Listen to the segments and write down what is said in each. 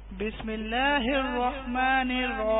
بسم الله الرحمن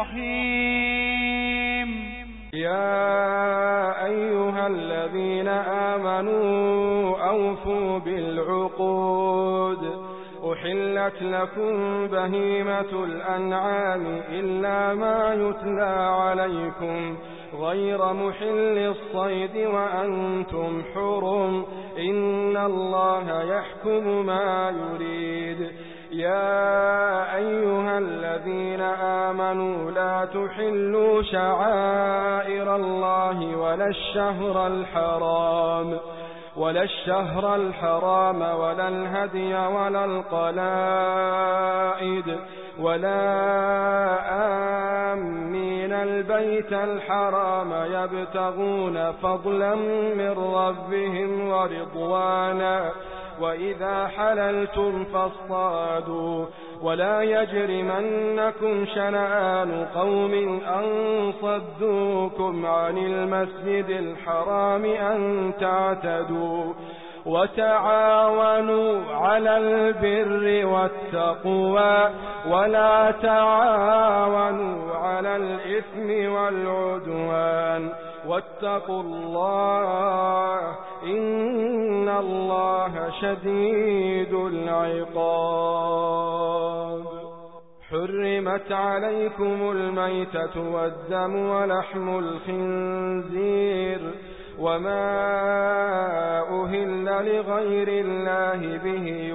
الرحيم. يا أيها الذين آمنوا أوفوا بالعقود. أحلت لكم بهيمة الأنعام إلا ما يتلى عليكم غير محل الصيد وأنتم حرم، إن الله يحكم ما يريد. يا أيها الذين آمنوا لا تحلوا شعائر الله ولا الشهر الحرام ولا الهدي ولا القلائد ولا آمين البيت الحرام يبتغون فضلا من ربهم ورضوانا، وإذا حللتم فاصطادوا، ولا يجرمنكم شنآن قوم أن صدوكم عن المسجد الحرام أن تعتدوا، وتعاونوا على البر والتقوى ولا تعاونوا على الإثم والعدوان، واتقوا الله إن الله شديد العقاب. حرمت عليكم الميتة والدم ولحم الخنزير وما أهل لغير الله به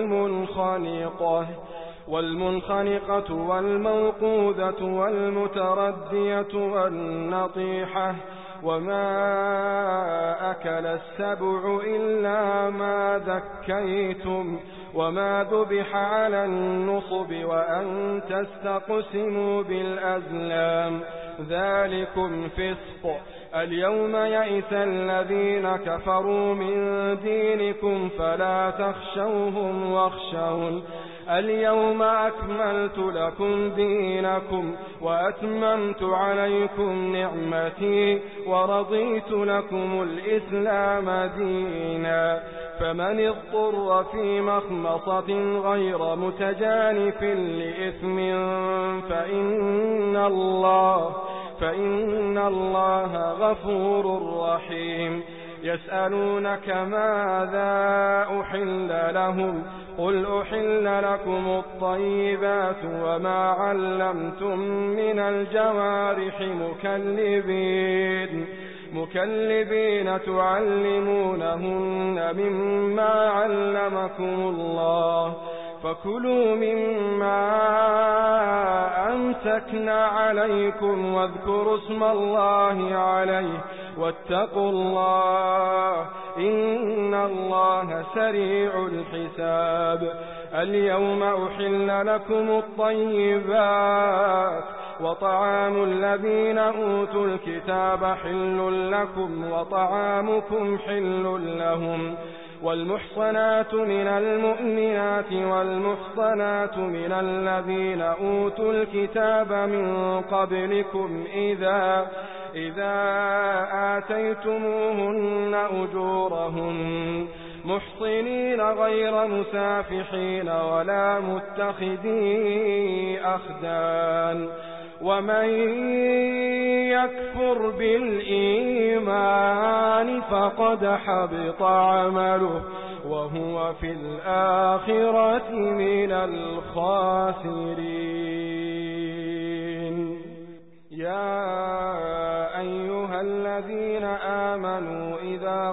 والمنخنقة والموقوذة والمتردية والنطيحة وما أكل السبع إلا ما ذكيتم وما ذبح على النصب وأن تستقسموا بالأزلام، ذلكم فسق. اليوم يئس الذين كفروا من دينكم فلا تخشوهم واخشون. اليوم أكملت لكم دينكم وأتممت عليكم نعمتي ورضيت لكم الإسلام دينا، فمن اضطر في مخمصة غير متجانف لإثم فإن الله غفور رحيم. يسألونك ماذا أحل لهم، قل أحل لكم الطيبات وما علمتم من الجوارح مكلبين تعلمونهن مما علمكم الله، فكلوا مما أمسكنا عليكم واذكروا اسم الله عليه واتقوا الله إن الله سريع الحساب. اليوم أحل لكم الطيبات وطعام الذين أوتوا الكتاب حل لكم وطعامكم حل لهم، والمحصنات من المؤمنات والمحصنات من الذين أوتوا الكتاب من قبلكم إذا آتيتموهن أجورهن محصنين غير مسافحين ولا متخذي أخدان، ومن يكفر بالإيمان فقد حبط عمله وهو في الآخرة من الخاسرين. يا أيها الذين آمنوا إذا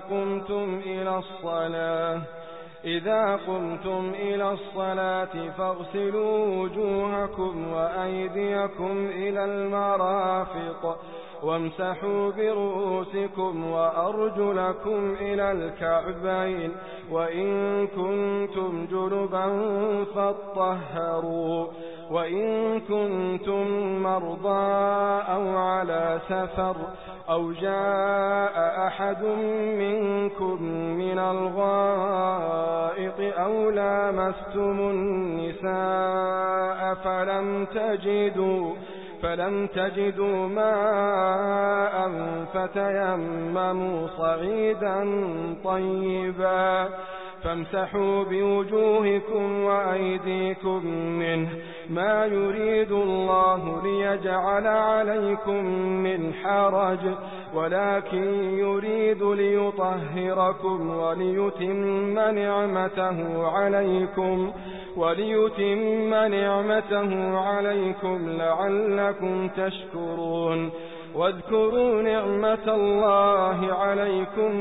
قمتم إلى الصلاة فاغسلوا وجوهكم وأيديكم إلى المرافق وامسحوا برؤوسكم وأرجلكم إلى الكعبين، وإن كنتم جنبا فاطهروا، وإن كنتم مرضى أو على سفر أو جاء أحد منكم من الغائط أو لامستم النساء فلم تجدوا ماء فتيمموا صعيدا طيبا فامسحوا بوجوهكم وأيديكم منه ما يريد الله ليجعل عليكم من حرج ولكن يريد ليطهركم وليتم نعمته عليكم لعلكم تشكرون واذكروا نعمة الله عليكم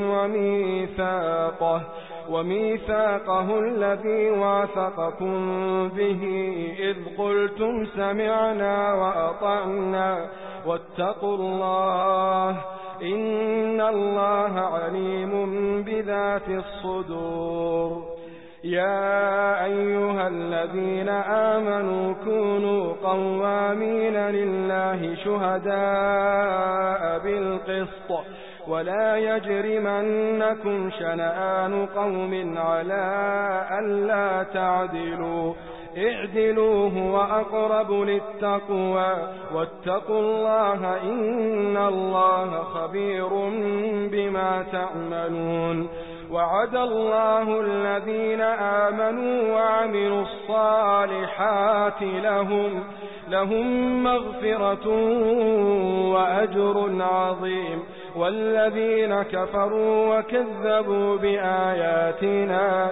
وميثاقه الذي واثقكم به إذ قلتم سمعنا وأطعنا واتقوا الله إن الله عليم بذات الصدور يا أيها الذين آمنوا كونوا قوامين لله شهداء بالقسط ولا يجرمنكم شنآن قوم على ألا تعدلوا اعدلوا هو أقرب للتقوى واتقوا الله إن الله خبير بما تعملون وعد الله الذين آمنوا وعملوا الصالحات لهم مغفرة وأجر عظيم والذين كفروا وكذبوا بآياتنا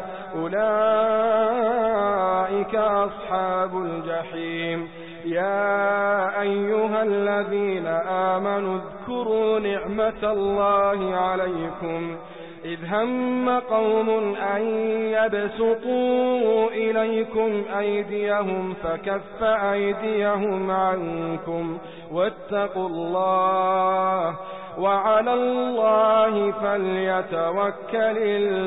أولئك أصحاب الجحيم يا أيها الذين آمنوا اذكروا نعمة الله عليكم إذ هم قوم أن يبسطوا إليكم أيديهم فكف أيديهم عنكم واتقوا الله وعلى الله فليتوكل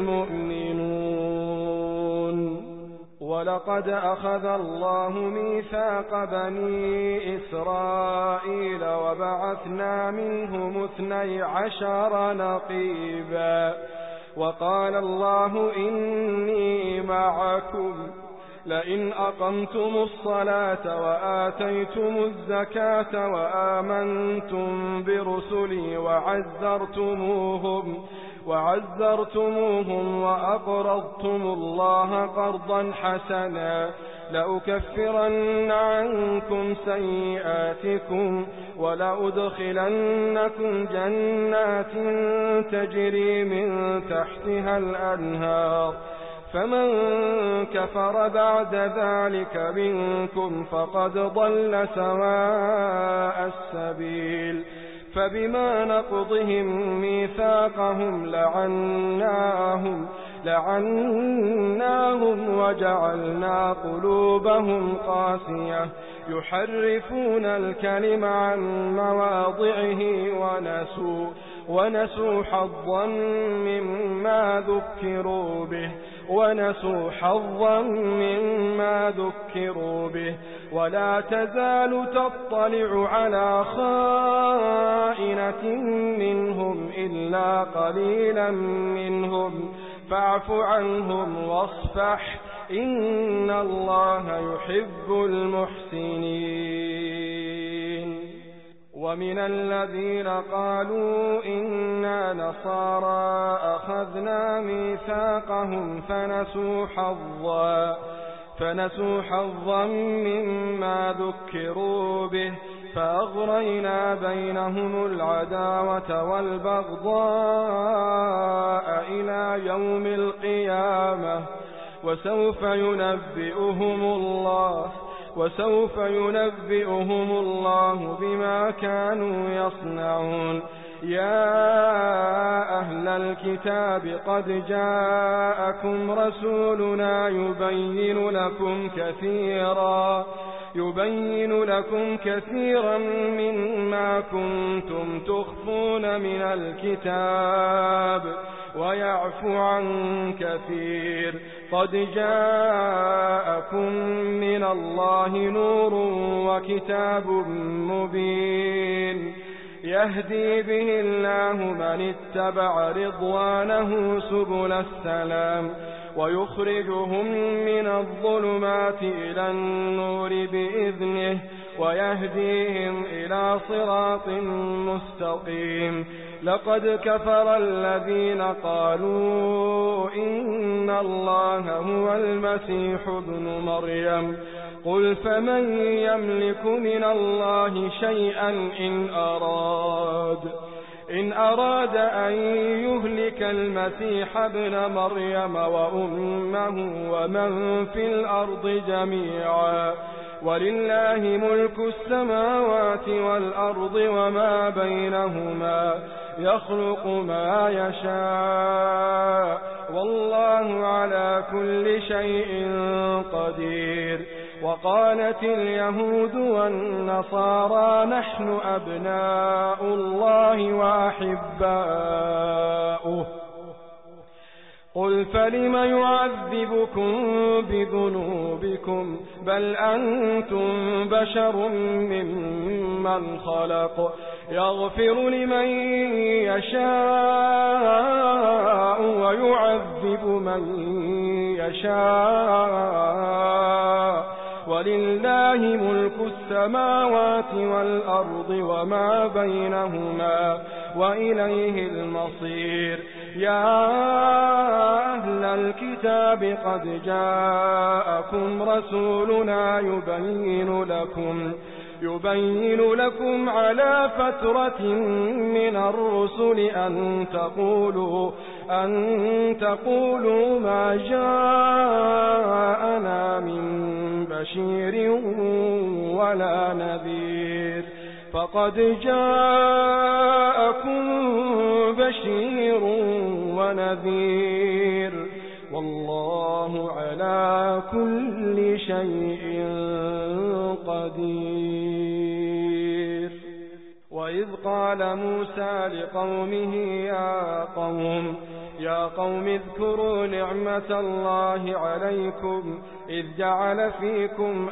المؤمنون ولقد أخذ الله ميثاق بني إسرائيل وبعثنا منهم 12 نقيبا وقال الله إني معكم لئن أقمتم الصلاة وآتيتم الزكاة وآمنتم برسلي وعزرتموهم وأقرضتم الله قرضا حسنا لأكفرن عنكم سيئاتكم ولأدخلنكم جنات تجري من تحتها الأنهار فمن كفر بعد ذلك منكم فقد ضل سواء السبيل فبما نقضهم ميثاقهم لعناهم وجعلنا قلوبهم قاسية يحرفون الكلم عن مواضعه ونسوا حظا مما ذكروا به ولا تزال تطلع على خائنة منهم إلا قليلا منهم فاعف عنهم واصفح إن الله يحب المحسنين ومن الذين قالوا إنا نصارى أخذنا ميثاقهم فنسوا حظا مما ذكروا به فأغرينا بينهم العداوة والبغضاء إلى يوم القيامة وسوف ينبئهم الله بما كانوا يصنعون يا أهل الكتاب قد جاءكم رسولنا يبين لكم كثيرا مما كنتم تخفون من الكتاب ويعفو عن كثير قد جاءكم من الله نور وكتاب مبين يهدي به الله من اتبع رضوانه سبل السلام ويخرجهم من الظلمات إلى النور بإذنه ويهديهم إلى صراط مستقيم. لقد كفر الذين قالوا إن الله هو المسيح ابن مريم قل فمن يملك من الله شيئا إن أراد أن يهلك المسيح ابن مريم وأمه ومن في الأرض جميعا ولله ملك السماوات والأرض وما بينهما يخلق ما يشاء والله على كل شيء قدير. وقالت اليهود والنصارى نحن أبناء الله وأحباؤه قل فلم يعذبكم بذنوبكم بل أنتم بشر ممن خلق يغفر لمن يشاء ويعذب من يشاء ولله ملك السماوات والأرض وما بينهما وإليه المصير. يا أهل الكتاب قد جاءكم رسولنا يبين لكم على فترة من الرسل أن تقولوا ما جاءنا من بشير ولا نذير فقد جاءكم بشير ونذير والله على كل شيء قدير. وإذ قال موسى لقومه يا قوم اذكروا نعمة الله عليكم إذ جعل فيكم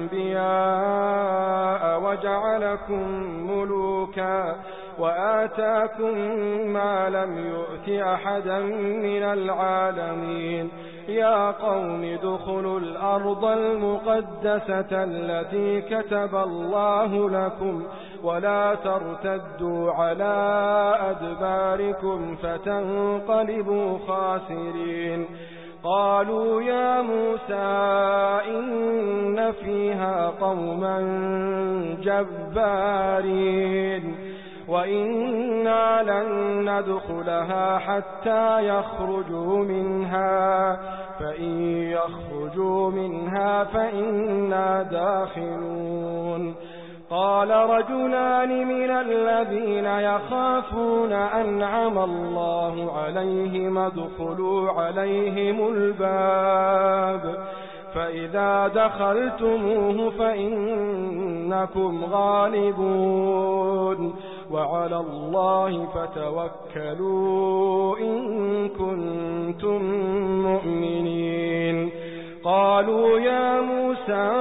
أنبياء وجعلكم ملوكا وآتاكم ما لم يؤت أحدا من العالمين. يا قوم ادخلوا الأرض المقدسة التي كتب الله لكم ولا ترتدوا على أدباركم فتنقلبوا خاسرين. قالوا يا موسى إن فيها قوما جبارين وإنا لن ندخلها حتى يخرجوا منها فإن يخرجوا منها فإنا داخلون. قال رجلان من الذين يخافون أنعم الله عليهم ادخلوا عليهم الباب فإذا دخلتموه فإنكم غالبون وعلى الله فتوكلوا إن كنتم مؤمنين. قالوا يا موسى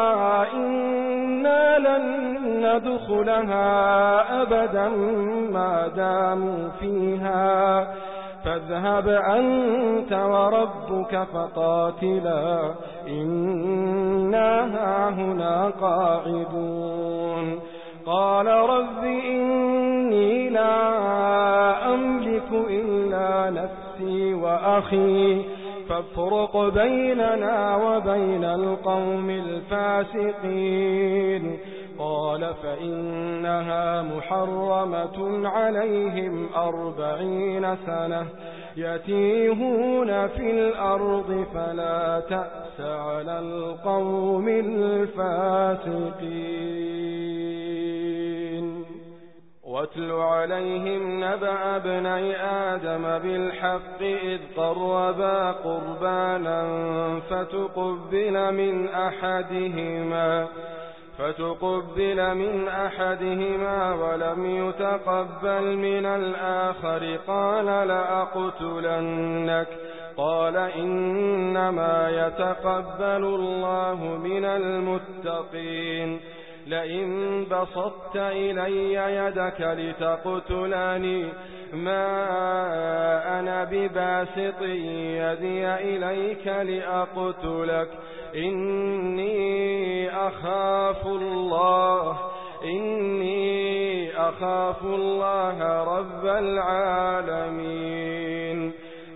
إنا لن ندخلها أبدا ما داموا فيها فاذهب أنت وربك فقاتلا إنا هاهنا قاعدون. قال رب إني لا أملك إلا نفسي وأخي فافرق بيننا وبين القوم الفاسقين. قال فإنها محرمة عليهم 40 سنة يتيهون في الأرض فلا تأس على القوم الفاسقين. واتل عليهم نبأ ابني آدم بالحق إذ قربا قربانا فتقبل من أحدهما ولم يتقبل من الآخر قال لأقتلنك قال إنما يتقبل الله من المتقين. لئن بسطت إلي يدك لتقتلني ما أنا بباسط يدي إليك لأقتلك إني أخاف الله رب العالمين.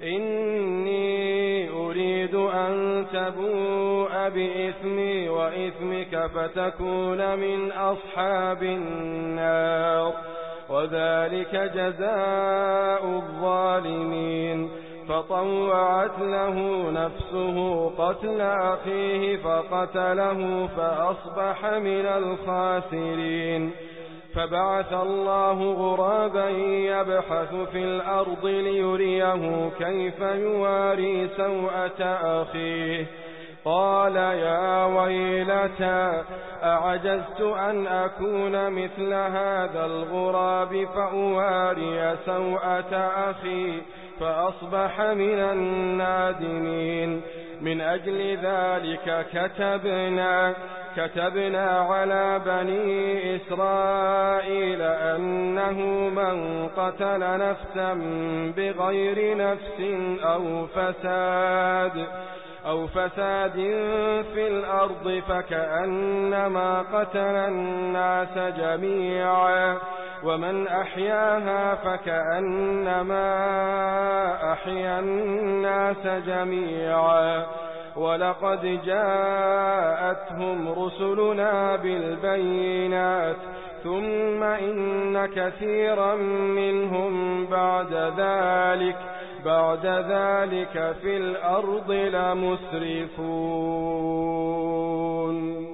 إني أريد أن تبوء بإثمي وإثمك فتكون من أصحاب النار، وذلك جزاء الظالمين. فطوعت له نفسه قتل أخيه فقتله فأصبح من الخاسرين. فبعث الله غرابا يبحث في الأرض ليريه كيف يواري سوءة أخيه. قال يا ويلتى أعجزت أن أكون مثل هذا الغراب فأواري سوءة أخي فأصبح من النادمين. من أجل ذلك كتبنا على بني إسرائيل أنه من قتل نفسا بغير نفس أو فساد في الأرض فكأنما قتل الناس جميعا، ومن أحياها فكأنما أحيا الناس جميعا. ولقد جاءتهم رسلنا بالبينات ثم إن كثيرا منهم بعد ذلك في الأرض لمسرفون.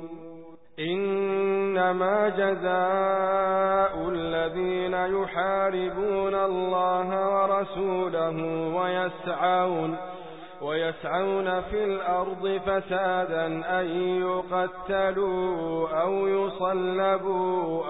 إنما جزاء الذين يحاربون الله ورسوله ويسعون في الأرض فسادا أن يقتلوا أو يصلبوا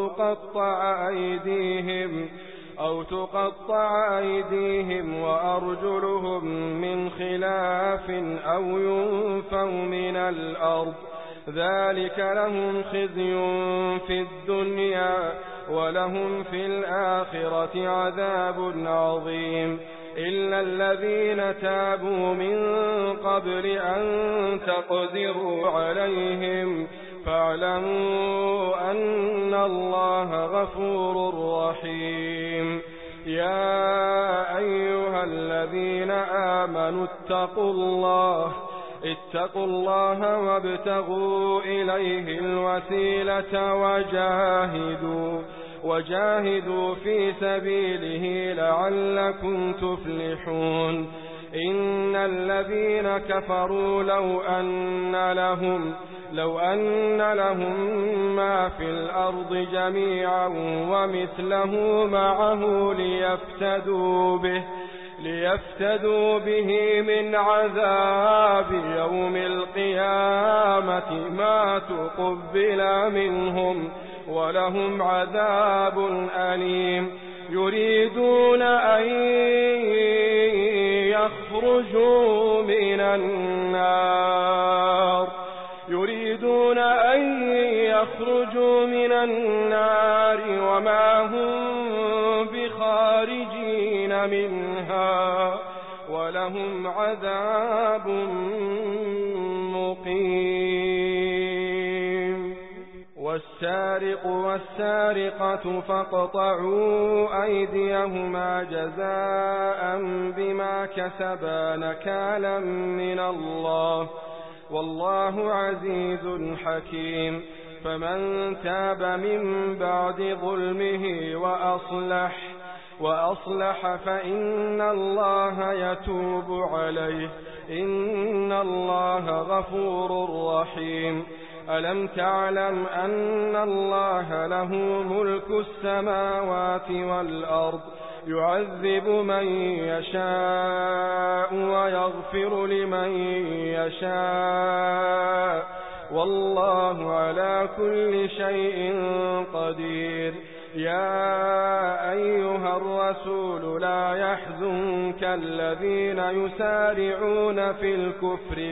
أو تقطع أيديهم وأرجلهم من خلاف أو ينفوا من الأرض. ذلك لهم خزي في الدنيا ولهم في الآخرة عذاب عظيم. إلا الذين تابوا من قبل أن تقدروا عليهم فاعلموا أن الله غفور رحيم. يا أيها الذين آمنوا اتقوا الله وابتغوا إليه الوسيلة وجاهدوا في سبيله لعلكم تفلحون. إن الذين كفروا لو أن لهم ما في الأرض جميعا ومثله معه ليفتدوا به من عذاب يوم القيامة ما تقبل منهم ولهم عذاب أليم. يريدون أن يخرجوا من النار وما هم بخارجين منها ولهم عذاب مقيم. والسارق والسارقة فاقطعوا أيديهما جزاء بما كسبا نكالا من الله والله عزيز حكيم. فمن تاب من بعد ظلمه وأصلح فإن الله يتوب عليه إن الله غفور رحيم. ألم تعلم أن الله له ملك السماوات والأرض يعذب من يشاء ويغفر لمن يشاء والله على كل شيء قدير. يا أيها الرسول لا يحزنك الذين يسارعون في الكفر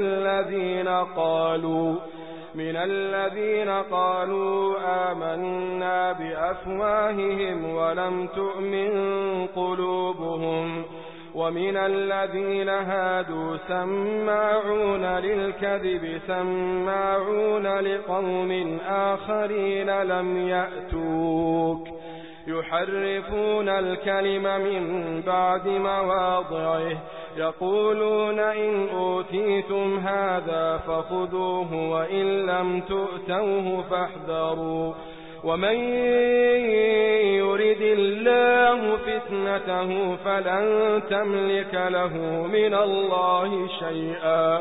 من الذين قالوا آمنا بأفواههم ولم تؤمن قلوبهم ومن الذين هادوا سماعون للكذب سماعون لقوم آخرين لم يأتوك يحرفون الكلم من بعد مواضعه يقولون إن أوتيتم هذا فخذوه وإن لم تؤتوه فاحذروا ومن يرد الله فتنته فلن تملك له من الله شيئا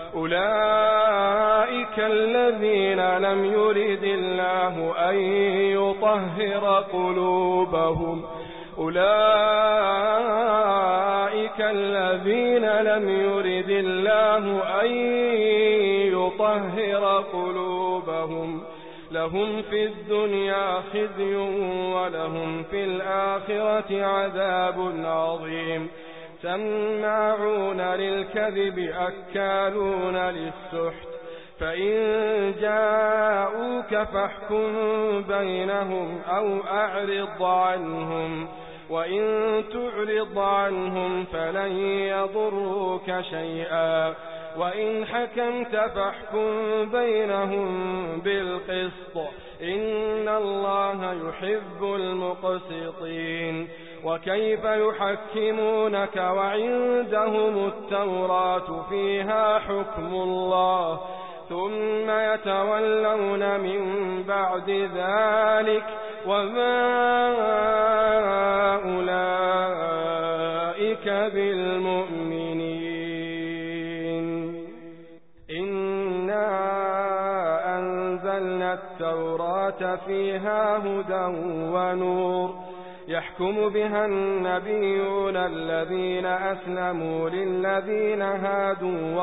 أولئك الذين لم يرد الله أن يطهر قلوبهم أولئك الذين لم يرد الله أن يطهر قلوبهم لهم في الدنيا خزي ولهم في الآخرة عذاب عظيم سماعون للكذب أكالون للسحت فإن جاءوك فاحكم بينهم أو أعرض عنهم وإن تعرض عنهم فلن يضروك شيئا وإن حكمت فاحكم بينهم بالقسط إن الله يحب المقسطين وكيف يحكمونك وعندهم التوراة فيها حكم الله ثم يتولون من بعد ذلك وما أولئك بالمؤمنين إنا أنزلنا التوراة فيها هدى ونور يحكم بها النبيون الذين أسلموا للذين هادوا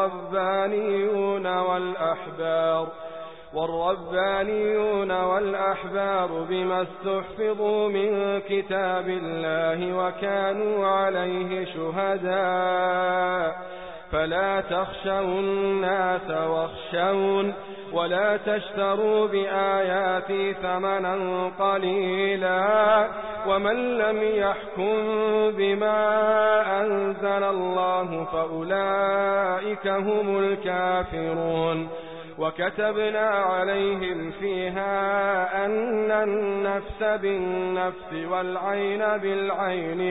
والربانيون والأحبار بما استحفظوا من كتاب الله وكانوا عليه شهداء فلا تخشوا الناس واخشون ولا تشتروا بآياتي ثمنا قليلا ومن لم يحكم بما أنزل الله فأولئك هم الكافرون وكتبنا عليهم فيها أن النفس بالنفس والعين بالعين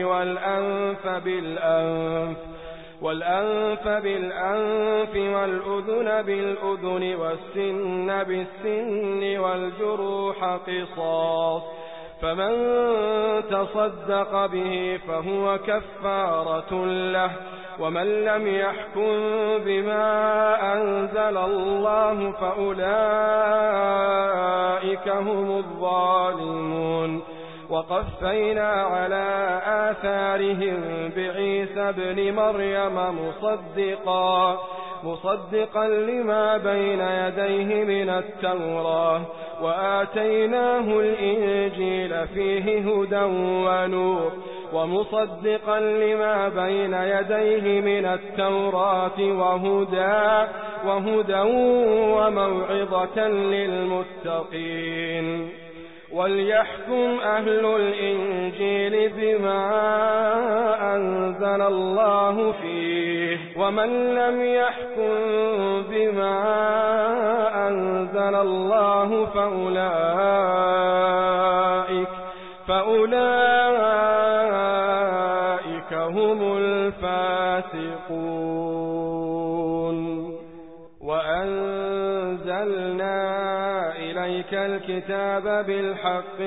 والأنف بالأنف والأذن بالأذن والسن بالسن والجروح قصاص فمن تصدق به فهو كفارة له ومن لم يحكم بما أنزل الله فأولئك هم الظالمون وقفينا على آثارهم بعيسى ابن مريم مصدقا لما بين يديه من التوراة وآتيناه الإنجيل فيه هدى ونور ومصدقا لما بين يديه من التوراة وهدى وموعظة للمتقين وليحكم أهل الإنجيل بما أنزل الله فيه ومن لم يحكم بما أنزل الله فأولئك هم الفاسقون وأنزلنا إليك الكتاب بالحق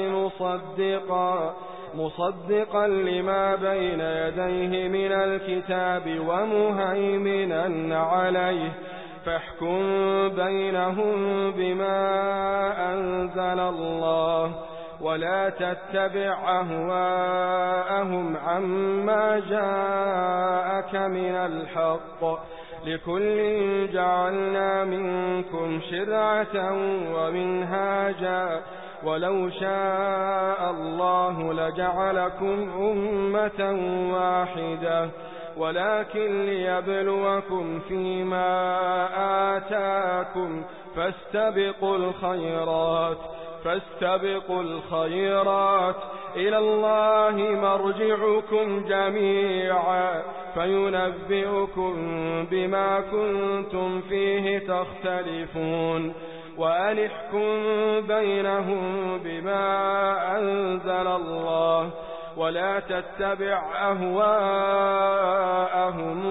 مصدقا لما بين يديه من الكتاب ومهيمنا عليه فاحكم بينهم بما أنزل الله ولا تتبع أهواءهم عما جاءك من الحق لكل جعلنا منكم شرعة ومنهاجا ولو شاء الله لجعلكم أمة واحدة ولكن ليبلوكم فيما آتاكم فاستبقوا الخيرات فاستبقوا الخيرات إلى الله مرجعكم جميعا فينبئكم بما كنتم فيه تختلفون وأنحكم بينهم بما أنزل الله ولا تتبع أهواءهم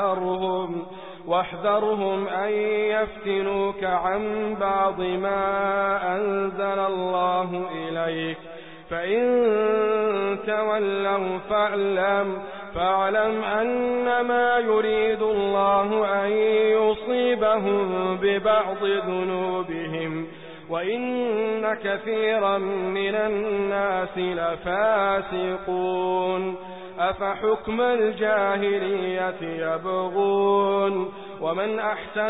واحذرهم أن يفتنوك عن بعض ما أنزل الله إليك فإن تولوا فاعلم أنما يريد الله أن يصيبهم ببعض ذنوبهم وإن كثيرا من الناس لفاسقون أفحكم الجاهلية يبغون ومن أحسن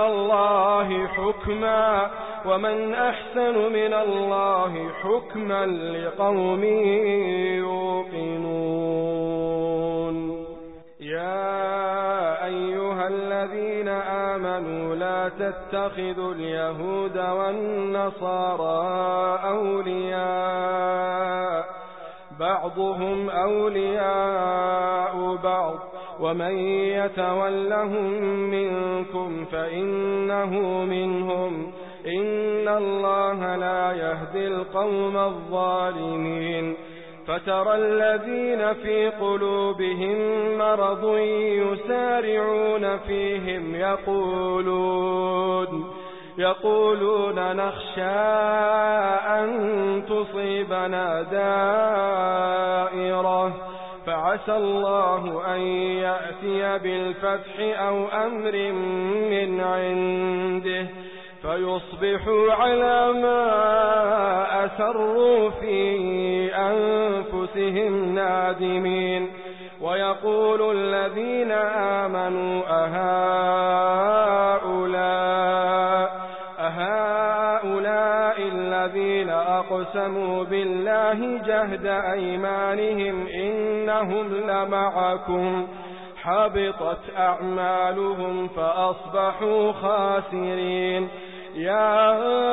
من الله حكما لقوم يوقنون يا أيها الذين آمنوا لا تتخذوا اليهود والنصارى أولياء بعضهم أولياء بعض ومن يتولهم منكم فإنه منهم إن الله لا يهدي القوم الظالمين فترى الذين في قلوبهم مرض يسارعون فيهم يقولون نخشى أن تصيبنا دائرة فعسى الله أن يأتي بالفتح أو أمر من عنده فيصبحوا على ما أسروا في أنفسهم نادمين ويقول الذين آمنوا أهؤلاء الذين أقسموا بالله جهد أيمانهم إنهم لمعكم حبطت أعمالهم فأصبحوا خاسرين يا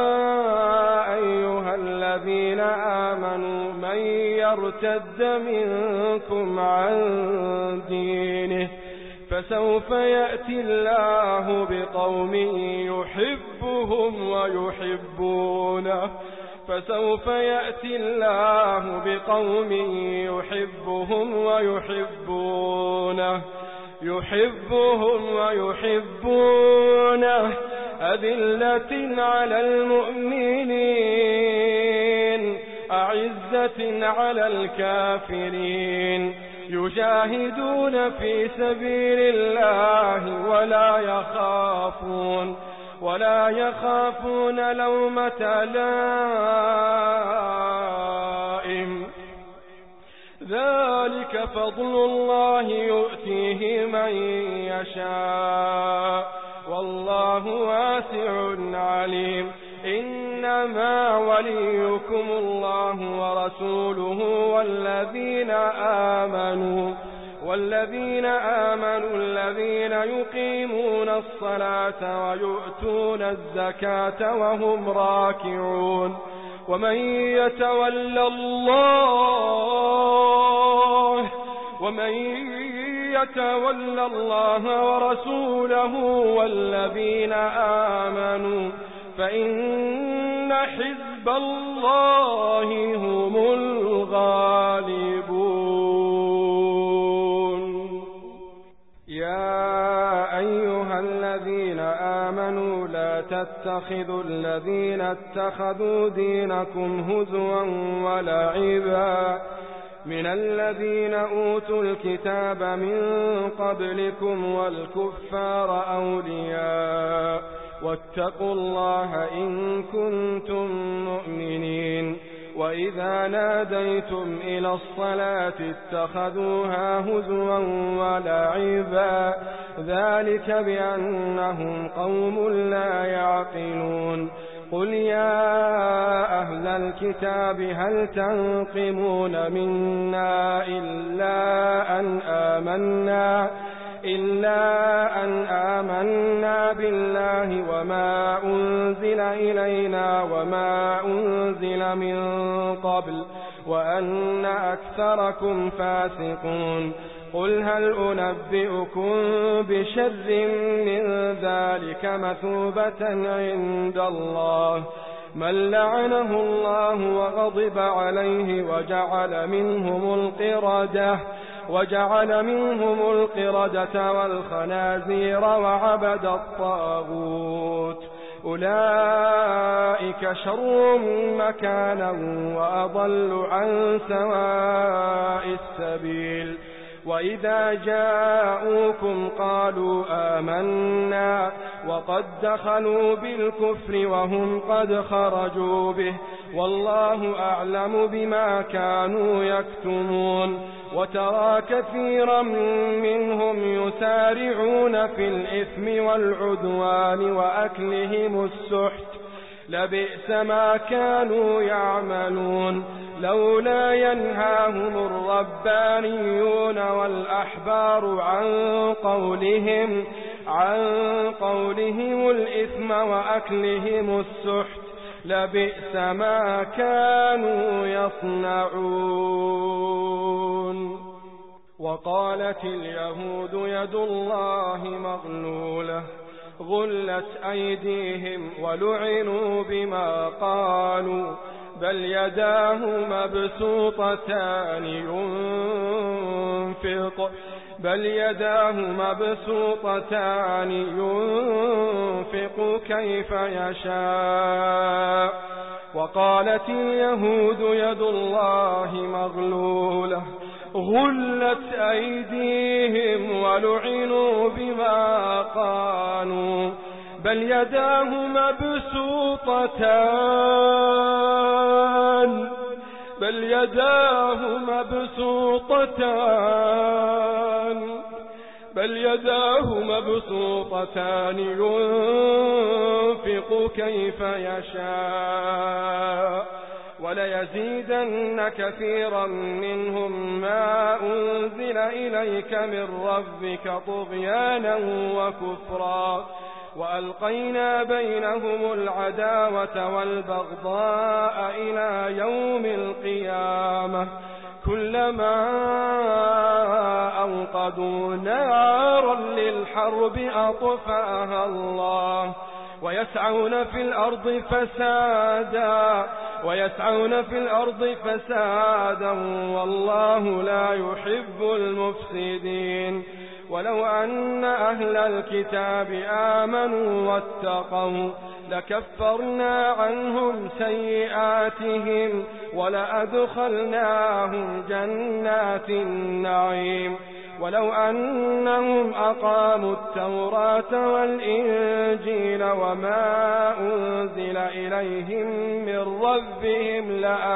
أيها الذين آمنوا من يرتد منكم عن دينه فسوف يأتي الله بقوم يحبهم ويحبونه أذلة على المؤمنين أعزة على الكافرين يجاهدون في سبيل الله ولا يخافون لومة لائم ذلك فضل الله يؤتيه من يشاء والله واسع عليم إنما وليكم الله ورسوله والذين آمنوا الذين يقيمون الصلاة ويؤتون الزكاة وهم راكعون ومن يتولى الله ورسوله والذين آمنوا فإن حزب الله هم الغالبون يا أيها الذين آمنوا لا تتخذوا الذين اتخذوا دينكم هزوا ولعبا من الذين أوتوا الكتاب من قبلكم والكفار أولياء واتقوا الله إن كنتم مؤمنين وإذا ناديتم إلى الصلاة اتخذوها هزوا ولعبا ذلك بأنهم قوم لا يعقلون قل يا أهل الكتاب هل تنقمون منا إلا إلا أن آمنا بالله وما أنزل إلينا وما أنزل من قبل وأن أكثركم فاسقون. قل هل أنبئكم بشر من ذلك مثوبة عند الله من لعنه الله وغضب عليه وجعل منهم القردة والخنازير وعبد الطاغوت أولئك شر مكانا وأضل عن سواء السبيل. وإذا جاءوكم قالوا آمنا وقد دخلوا بالكفر وهم قد خرجوا به والله أعلم بما كانوا يكتمون. وترى كثيرا منهم يسارعون في الإثم والعدوان وأكلهم السحت لبئس ما كانوا يعملون. لولا ينهاهم الربانيون والأحبار عن قولهم الإثم وأكلهم السحت لبئس ما كانوا يصنعون. وقالت اليهود يد الله مغلولة غلت أيديهم ولعنوا بما قالوا بل يداه مبسوطتان ينفق كيف يشاء. وقالت اليهود يد الله مغلولة غلت أيديهم ولعنوا بما قالوا بل يداه مبسوطتان ينفق كيف يشاء. وليزيدن كثيرا منهم ما أنزل إليك من ربك طغيانا وكفرا وألقينا بينهم العداوة والبغضاء إلى يوم القيامة كلما أوقدوا نارا للحرب أطفأها الله ويسعون في الأرض فسادا والله لا يحب المفسدين. ولو أن أهل الكتاب آمنوا واتقوا لكفرنا عنهم سيئاتهم ولأدخلناهم جنات النعيم. ولو أنهم أقاموا التوراة والإنجيل وما أنزل إليهم من ربهم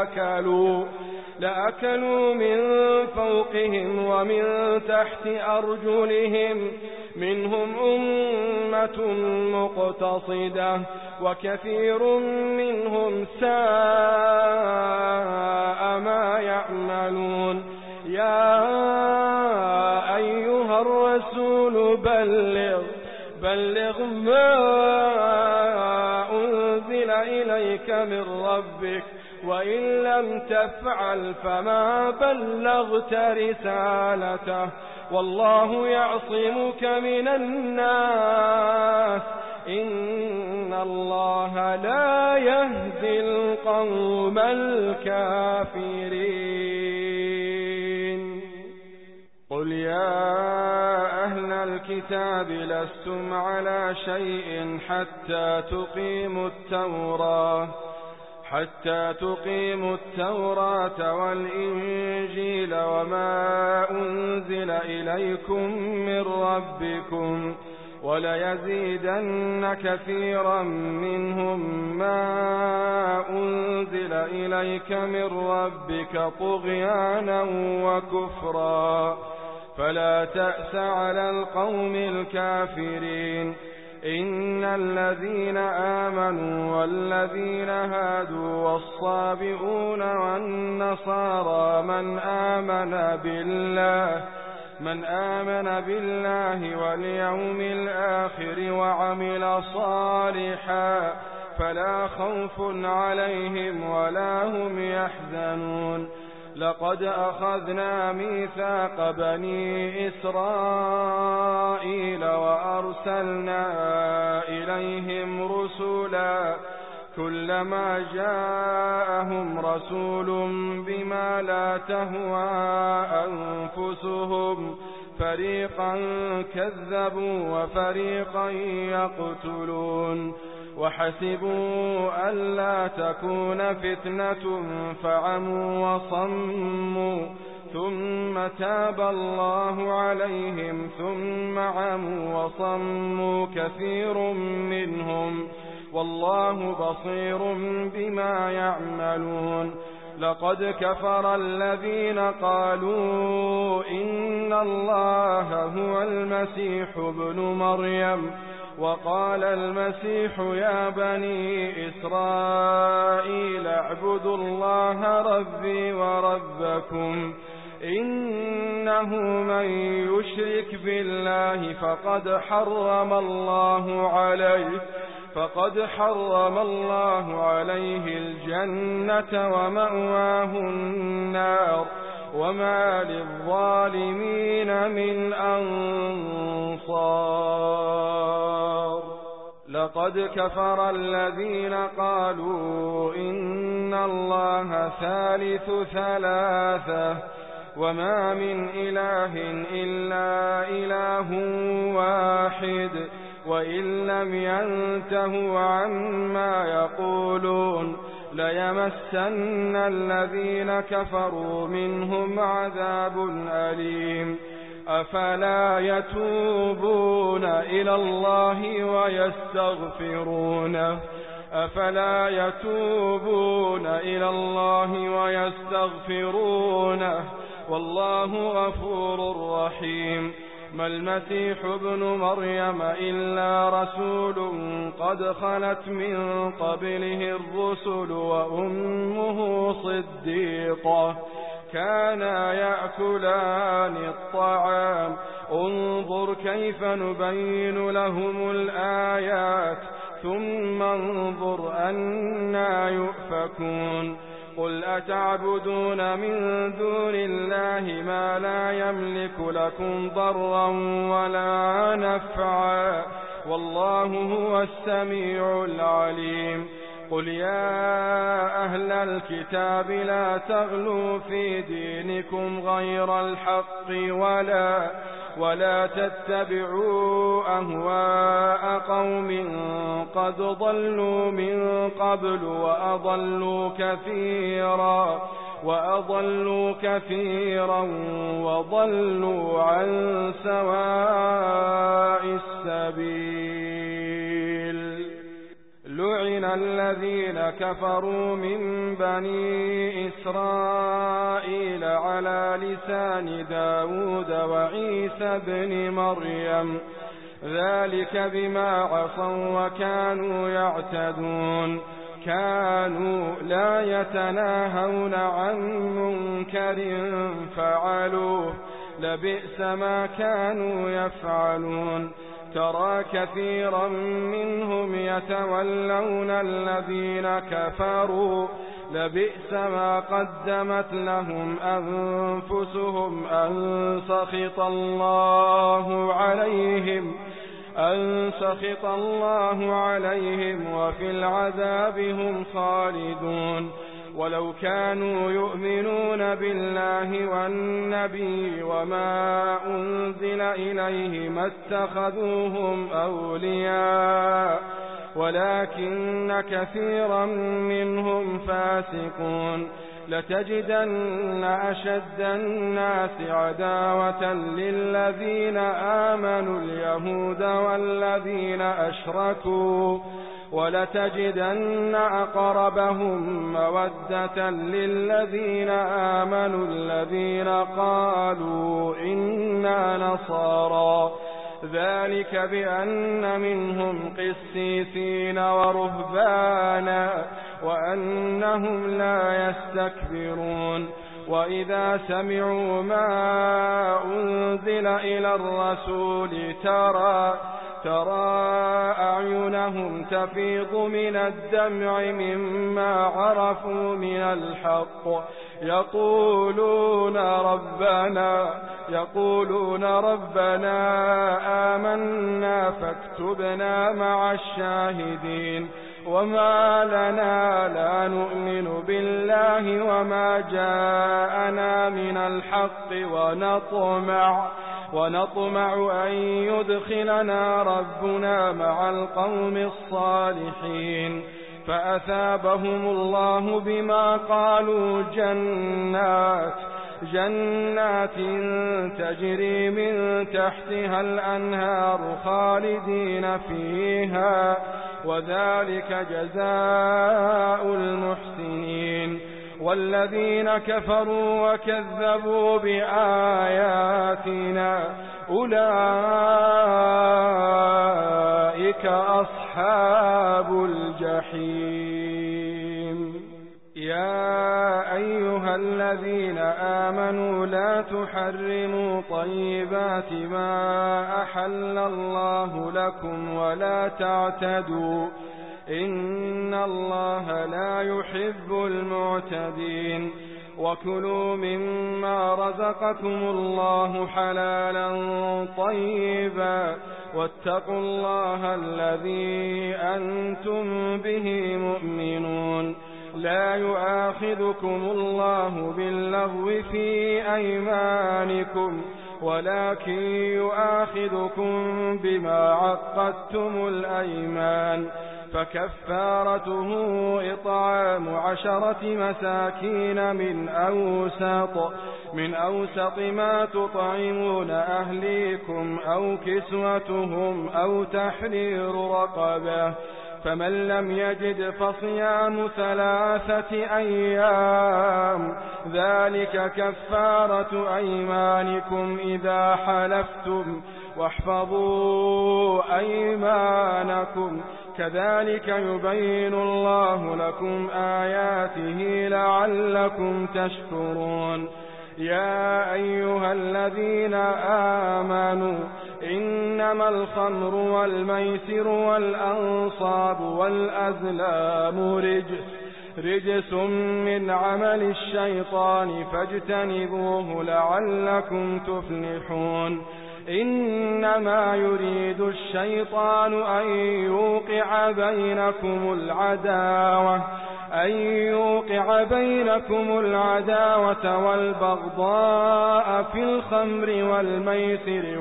لأكلوا من فوقهم ومن تحت أرجلهم منهم أمة مقتصدة وكثير منهم ساء ما يعملون. يا أيها الرسول بلغ ما أنزل إليك من ربك وإن لم تفعل فما بلغت رسالته والله يعصمك من الناس إن الله لا يهدي القوم الكافرين. قل يا أهل الكتاب لستم على شيء حتى تقيموا التوراة والإنجيل وما أنزل إليكم من ربكم وليزيدن كثيرا منهم ما أنزل إليك من ربك طغيانا وكفرا فلا تأس على القوم الكافرين. إن الذين آمنوا والذين هادوا والصابئون والنصارى من آمن من آمن بالله واليوم الآخر وعمل صالحا فلا خوف عليهم ولا هم يحزنون. لقد أخذنا ميثاق بني إسرائيل وأرسلنا إليهم رسلا كلما جاءهم رسول بما لا تهوى أنفسهم فريقا كذبوا وفريقا يقتلون. وحسبوا ألا تكون فتنة فعموا وصموا ثم تاب الله عليهم ثم عموا وصموا كثير منهم والله بصير بما يعملون. لقد كفر الذين قالوا إن الله هو المسيح ابن مريم وقال المسيح يا بني إسرائيل اعبدوا الله ربي وربكم إنه من يشرك بالله فقد حرم الله عليه الجنة ومأواه النار وما للظالمين من أنصار. لقد كفر الذين قالوا إن الله ثالث ثلاثة وما من إله إلا إله واحد وإن لم ينتهوا عما يقولون ليمسن الذين كفروا منهم عذاب أليم. أفلا يتوبون إلى الله ويستغفرونه والله غفور رحيم. ما المسيح ابن مريم إلا رسول قد خلت من قبله الرسل وأمه صديقة كانا يأكلان الطعام انظر كيف نبين لهم الآيات ثم انظر أنا يؤفكون. قل أتعبدون من دون الله ما لا يملك لكم ضرا ولا نفعا والله هو السميع العليم. قل يا أهل الكتاب لا تغلوا في دينكم غير الحق ولا تتبعوا أهواء قوم قد ضلوا من قبل وأضلوا كثيرا وضلوا عن سواء السبيل. لعن الذين كفروا من بني إسرائيل على لسان داود وعيسى بن مريم ذلك بما عصوا وكانوا يعتدون. كانوا لا يتناهون عن منكر فعلوه لبئس ما كانوا يفعلون. ترى كثيرا منهم يتولون الذين كفروا لبئس ما قدمت لهم أنفسهم أن سخط الله عليهم وفي العذاب هم خالدون. ولو كانوا يؤمنون بالله والنبي وما أنزل إليه ما اتخذوهم أولياء ولكن كثيرا منهم فاسقون. لتجدن أشد الناس عداوة للذين آمنوا اليهود والذين أشركوا ولتجدن أقربهم مودة للذين آمنوا الذين قالوا إنا نصارى ذلك بأن منهم قسيسين ورهبانا وأنهم لا يستكبرون. وإذا سمعوا ما أنزل إلى الرسول ترى أعينهم تفيض من الدمع مما عرفوا من الحق يقولون ربنا آمنا فاكتبنا مع الشاهدين وما لنا لا نؤمن بالله وما جاءنا من الحق ونطمع أن يدخلنا ربنا مع القوم الصالحين فأثابهم الله بما قالوا جنات تجري من تحتها الأنهار خالدين فيها وذلك جزاء المحسنين والذين كفروا وكذبوا بآياتنا أولئك أصحاب الجحيم يا أيها الذين آمنوا لا تحرموا طيبات ما أحل الله لكم ولا تعتدوا إن الله لا يحب المعتدين وكلوا مما رزقكم الله حلالا طيبا واتقوا الله الذي أنتم به مؤمنون لا يؤاخذكم الله باللغو في أيمانكم ولكن يؤاخذكم بما عقدتم الأيمان فكفارته إطعام 10 مساكين من أوسط ما تطعمون أهليكم أو كسوتهم أو تحرير رقبة فمن لم يجد فصيام 3 أيام ذلك كفارة أيمانكم إذا حلفتم واحفظوا أيمانكم كذلك يبين الله لكم آياته لعلكم تشكرون يا أيها الذين آمنوا إنما الخمر والميسر والأنصاب والأزلام رجس من عمل الشيطان فاجتنبوه لعلكم تفلحون إنما يريد الشيطان أن يوقع بينكم العداوة والبغضاء في الخمر والميسر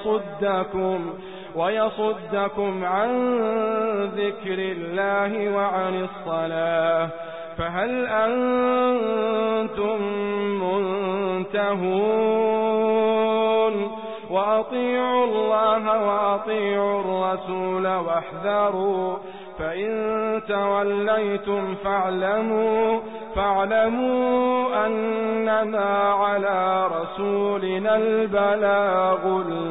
ويصدكم عن ذكر الله وعن الصلاة فهل أنتم منتهون وأطيعوا الله وأطيعوا الرسول واحذروا فإن توليتم فاعلموا أنما على رسولنا البلاغ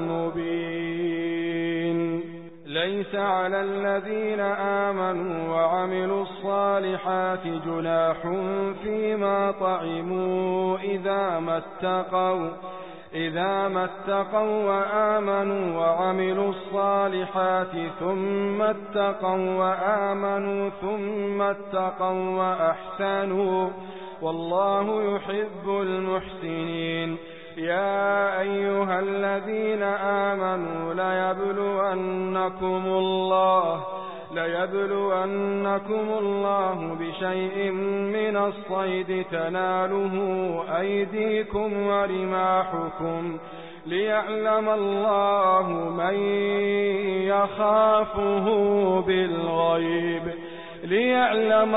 المبين ليس على الذين آمنوا وعملوا الصالحات جناح فيما طعموا إذا ما اتقوا وآمنوا وعملوا الصالحات ثم اتقوا وآمنوا ثم اتقوا وأحسنوا والله يحب المحسنين يا أيها الذين آمنوا ليبلونكم الله بشيء من الصيد تناله أيديكم ورماحكم ليعلم الله من يخافه بالغيب ليعلم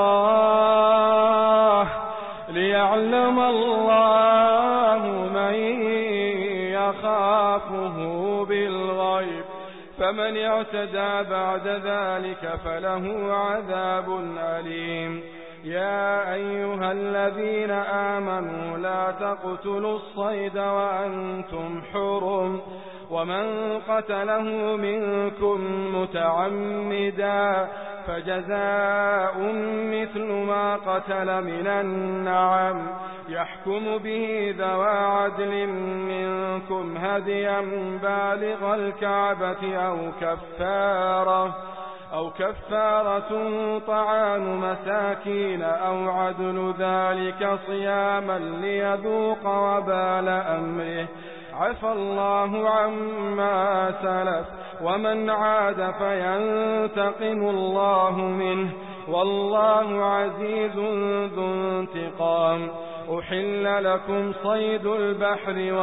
الله من يخافه بالغيب فمن اعتدى بعد ذلك فله عذاب أليم يا أيها الذين آمنوا لا تقتلوا الصيد وأنتم حرم ومن قتله منكم متعمدا فجزاء مثل ما قتل من النعم يحكم به ذوى عدل منكم هديا بالغ الكعبة أو كفارة طعام مساكين أو عدل ذلك صياما ليذوق وبال أمره عفى الله عما سلف ومن عاد فينتقم الله منه والله عزيز ذو انتقام. أحل لكم صيد البحر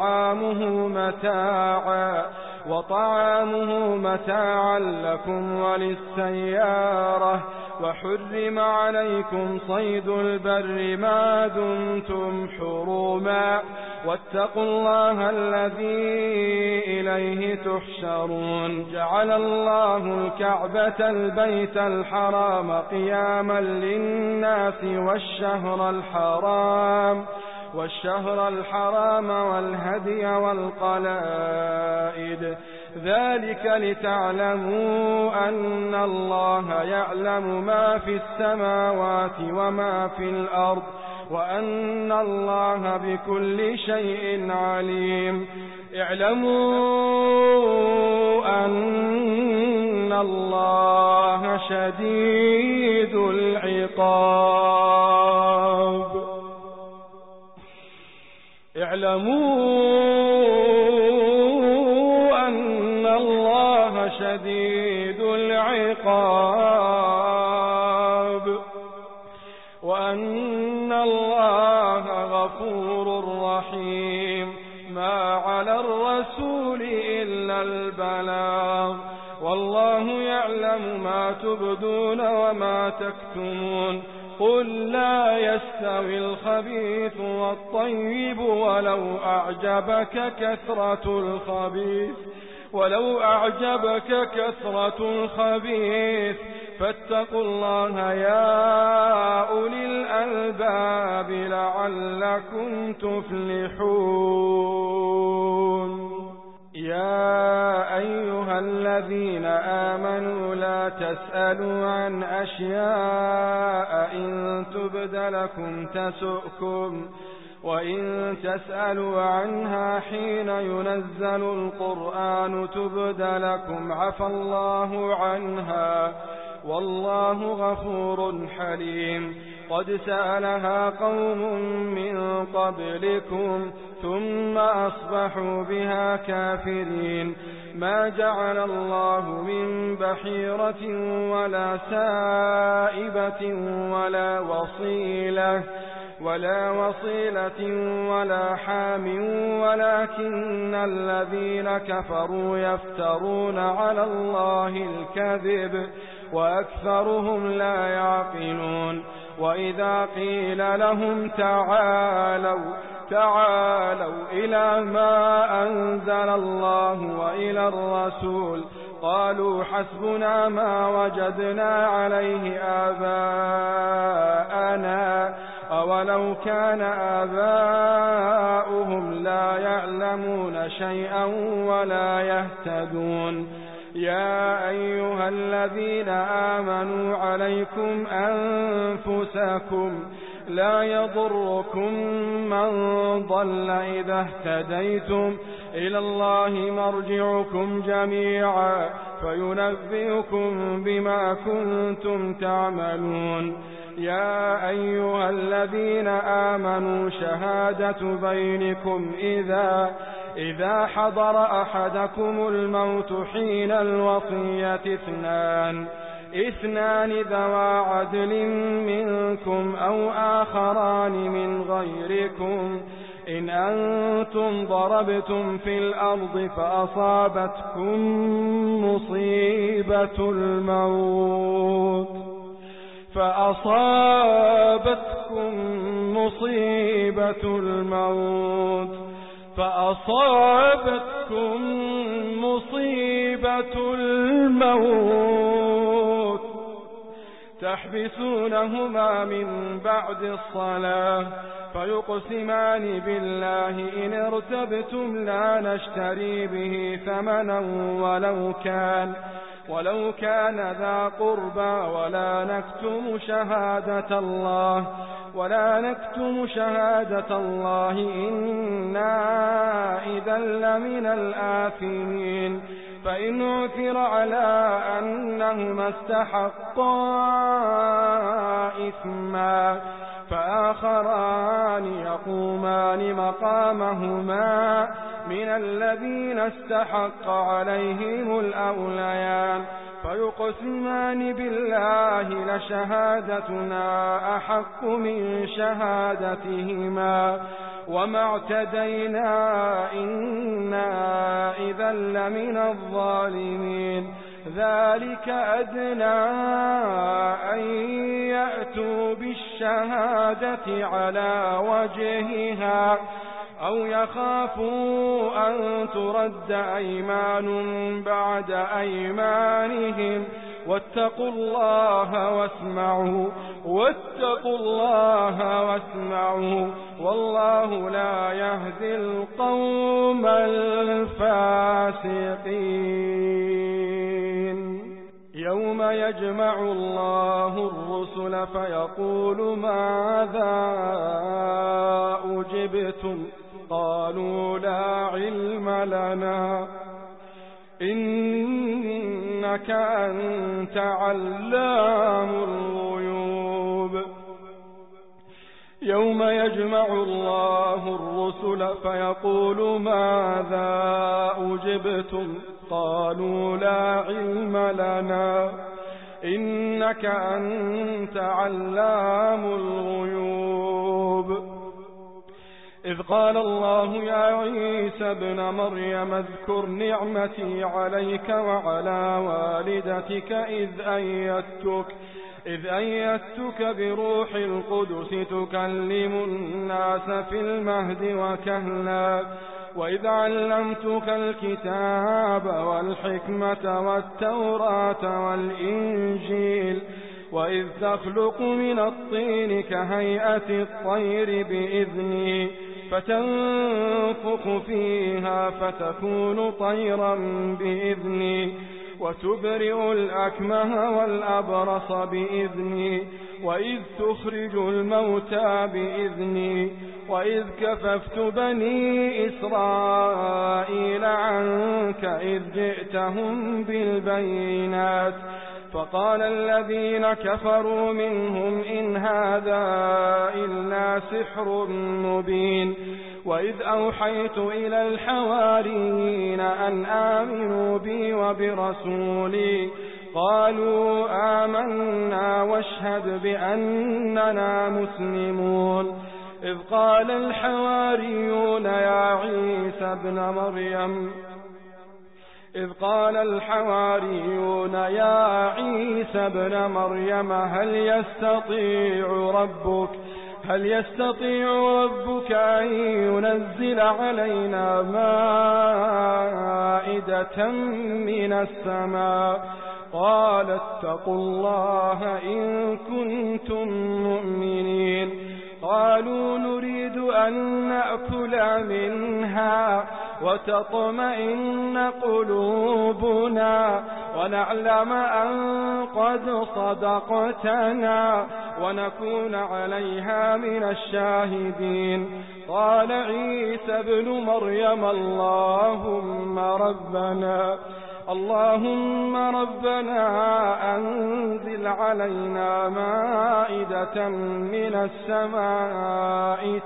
وطعامه متاعا لكم وللسيارة وحرم عليكم صيد البر ما دمتم حرما واتقوا الله الذي إليه تحشرون. جعل الله الكعبة البيت الحرام قياما للناس والشهر الحرام والهدي والقلائد ذلك لتعلموا أن الله يعلم ما في السماوات وما في الأرض وأن الله بكل شيء عليم. اعلموا أن الله شديد العقاب. اعلموا أن الله شديد العقاب وأن الله غفور رحيم. ما على الرسول إلا البلاغ والله يعلم ما تبدون وما تكتمون. قل لا يستوي الخبيث والطيب ولو أعجبك كثرة الخبيث فاتقوا الله يا أولي الألباب لعلكم تفلحون. يا أيها الذين آمنوا لا تسألوا عن أشياء إن تبد لكم تسؤكم وإن تسألوا عنها حين ينزل القرآن تبد لكم عفى الله عنها والله غفور حليم. قد سألها قوم من قبلكم ثم أصبحوا بها كافرين. ما جعل الله من بحيرة ولا سائبة ولا وصيلة ولا حام ولكن الذين كفروا يفترون على الله الكذب وأكثرهم لا يعقلون. وإذا قيل لهم تعالوا إلى ما أنزل الله وإلى الرسول قالوا حسبنا ما وجدنا عليه آباءنا أولو كان آباؤهم لا يعلمون شيئا ولا يهتدون. يا أيها الذين آمنوا عليكم أنفسكم لا يضركم من ضل إذا اهتديتم إلى الله مرجعكم جميعا فينبئكم بما كنتم تعملون. يا أيها الذين آمنوا شهادة بينكم إذا حضر أحدكم الموت حين الوصية اثنان ذوى عدل منكم أو آخران من غيركم إن أنتم ضربتم في الأرض فأصابتكم مصيبة الموت تحبسونهما من بعد الصلاة فيقسمان بالله إن ارتبتم لا نشتري به ثمنا ولو كان ذا قربى ولا نكتم شهادة الله إنا إذا لمن الآثمين فإن عثر على أنهما استحقا إثما فآخران يقومان مقامهما من الذين استحق عليهم الأوليان فيقسمان بالله لشهادتنا أحق من شهادتهما وما اعتدينا إنا إذا لمن الظالمين ذلك أدنى أن يأتوا بالشهادة على وجهها أو يخافوا أن ترد أيمان بعد أيمانهم واتقوا الله واسمعوا والله لا يهدي القوم الفاسقين يوم يجمع الله الرسل فيقول ماذا أجبتم قالوا لا علم لنا إنك أنت علام الغيوب يوم يجمع الله الرسل فيقول ماذا أجبتم قالوا لا علم لنا إنك أنت علام الغيوب إذ قال الله يا عيسى ابن مريم اذكر نعمتي عليك وعلى والدتك إذ أيدتك بروح القدس تكلم الناس في المهد وكهلا وإذ علمتك الكتاب والحكمة والتوراة والإنجيل وإذ تخلق من الطين كهيئة الطير بإذني فتنفخ فيها فتكون طيرا بإذني وتبرئ الأكمه والأبرص بإذني وإذ تخرج الموتى بإذني وإذ كففت بني إسرائيل عنك إذ جئتهم بالبينات فقال الذين كفروا منهم إن هذا إلا سحر مبين وإذ أوحيت إلى الحواريين أن آمنوا بي وبرسولي قالوا آمنا واشهد بأننا مسلمون إذ قال الحواريون يا عيسى ابن مريم هل يستطيع ربك أن ينزل علينا مائدة من السماء قال اتقوا الله إن كنتم مؤمنين قالوا نريد أن نأكل منها وتطمئن قلوبنا ونعلم أن قد صدقتنا ونكون عليها من الشاهدين قال عيسى ابن مريم اللهم ربنا أنزل علينا مائدة من السماء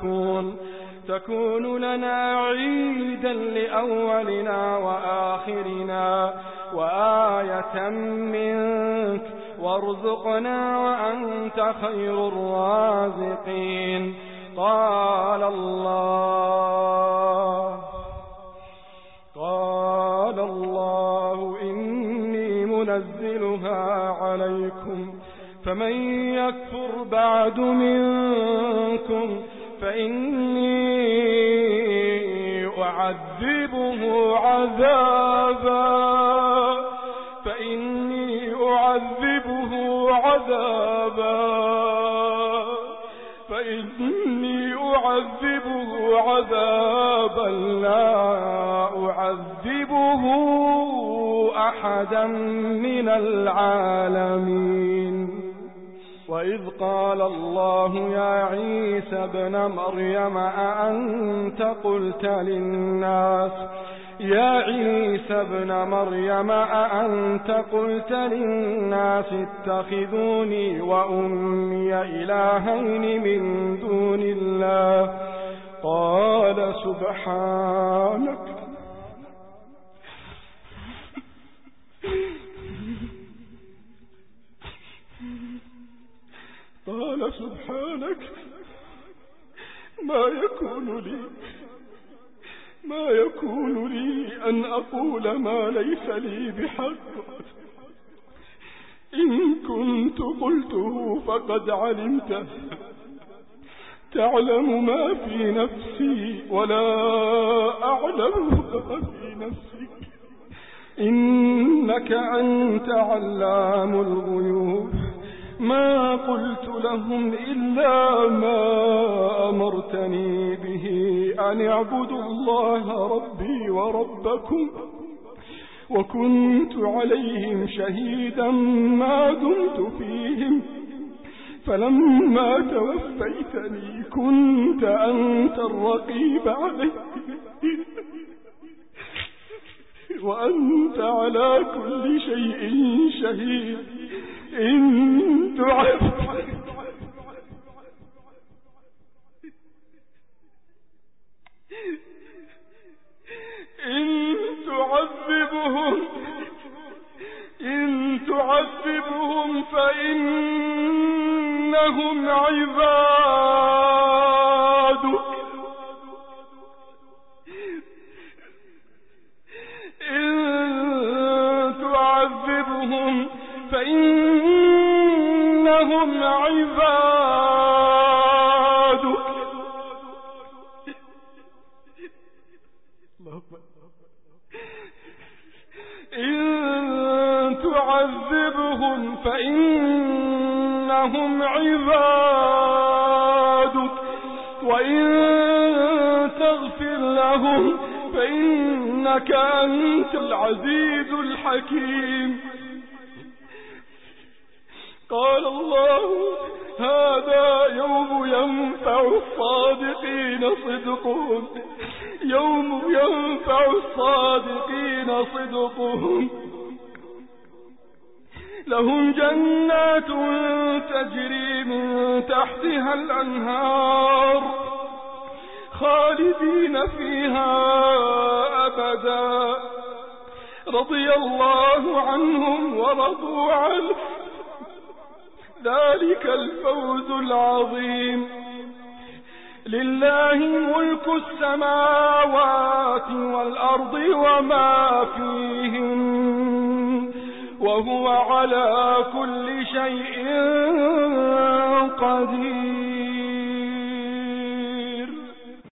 تكون لنا عيدا لأولنا وآخرنا وآية منك وارزقنا وأنت خير الرازقين قال الله إني منزلها عليكم فمن يكفر بعد منكم فإني أعذبه عذابا لا أعذبه أحدا من العالمين. وإذ قال الله يا عيسى ابن مريم أأنت قلت للناس اتخذوني وأمي إلهين من دون الله قال سبحانك ما يكون لي أن أقول ما ليس لي بحق. إن كنت قلته فقد علمته، تعلم ما في نفسي ولا أعلم ما في نفسك، إنك أنت علام الغيوب. ما قلت لهم إلا ما أمرتني به أن اعبدوا الله ربي وربكم، وكنت عليهم شهيدا ما دمت فيهم، فلما توفيتني كنت أنت الرقيب عليهم، وأنت على كل شيء شهيد. إن تعذبهم فإنهم عبادك، إن تعذبهم فإنهم عبادك. إن تعذبهم فإنهم عبادك وإن تغفر لهم فإنك أنت العزيز الحكيم. قال الله هذا يوم ينفع الصادقين صدقهم، يوم ينفع الصادقين صدقهم، لهم جنات تجري من تحتها الأنهار خالدين فيها أبدا، رضي الله عنهم ورضوا عنه، ذلك الفوز العظيم. لله ملك السماوات والأرض وما فيهن، وهو على كل شيء قدير.